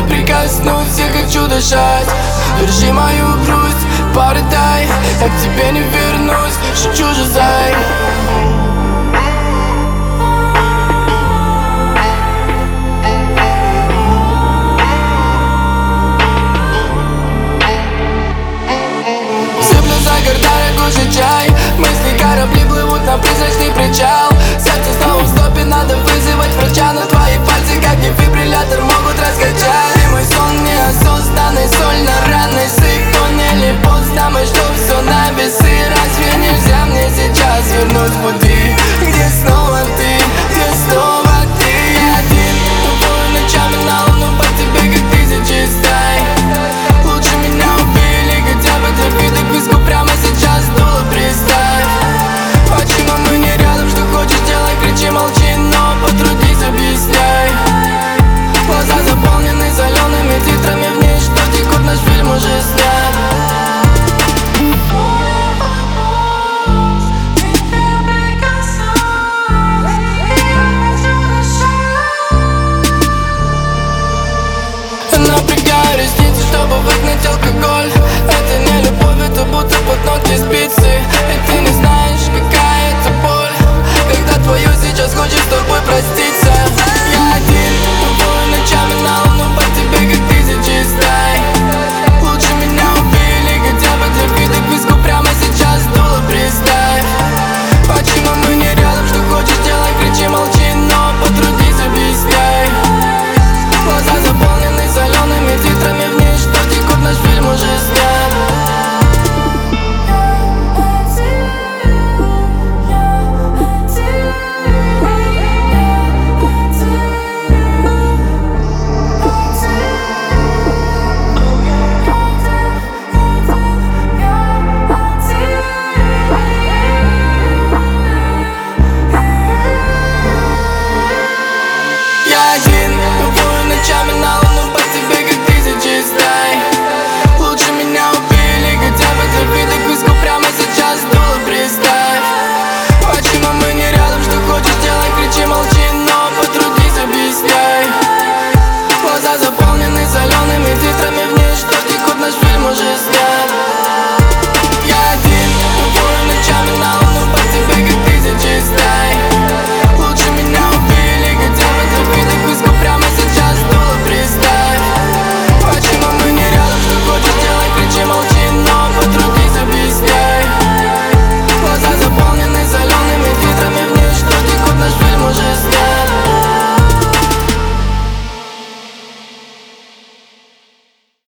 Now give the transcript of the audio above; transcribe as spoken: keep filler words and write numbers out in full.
прикоснусь, я хочу дышать. Держи мою грусть, порыдай, я к тебе не вернусь, шучу же, зай. Сыплю за гордорог уже чай, мысли корабли плывут на призрачный причал. Сердце снова в стопе, надо вызывать врача, но твои пальцы как дефибриллятор могут раскачать. И мой сон неосознанный, соль на раны, сэкономили поздно, мы ждем все на весы. Разве нельзя мне сейчас вернуть в пути, где снова ты, где снова ты? Я один, плыву ночами на луну по тебе, как тысячи стай. Лучше меня убили, хотя бы для вида к виску прямо сейчас дуло приставь. Почему мы не рядом, что хочешь делай, кричи, молчи, но потрудись, объясняй. Глаза заполнены солеными титрами, в ней что текут, наш фильм уже снят. Напрягаю ресницы, чтобы выгнать алкоголь. Это не любовь, это будто под ногти спицы. И ты не знаешь, какая это боль, когда твою сейчас хочешь с тобой проститься.